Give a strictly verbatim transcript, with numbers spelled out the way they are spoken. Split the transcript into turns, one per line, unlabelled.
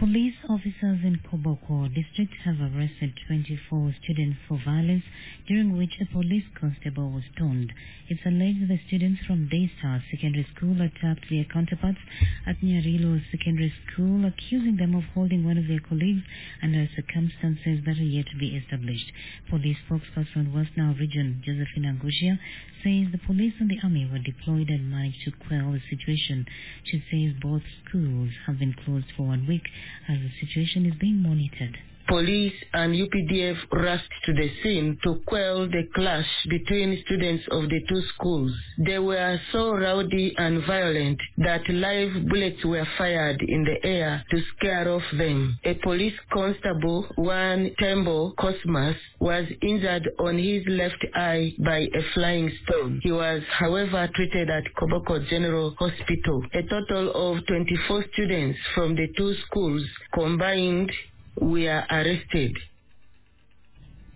Police officers in Koboko district have arrested twenty-four students for violence, during which a police constable was stoned. It's alleged the students from Daystar Secondary School attacked their counterparts at Nyarilo Secondary School, accusing them of holding one of their colleagues under circumstances that are yet to be established. Police spokesperson West Nile Region, Josephine Angushia, says the police and the army were deployed and managed to quell the situation. She says both schools have been closed for one week as the situation is being monitored.
Police and U P D F rushed to the scene to quell the clash between students of the two schools. They were so rowdy and violent that live bullets were fired in the air to scare off them. A police constable, one Tembo Cosmas, was injured on his left eye by a flying stone. He was, however, treated at Koboko General Hospital. A total of twenty-four students from the two schools combined were arrested.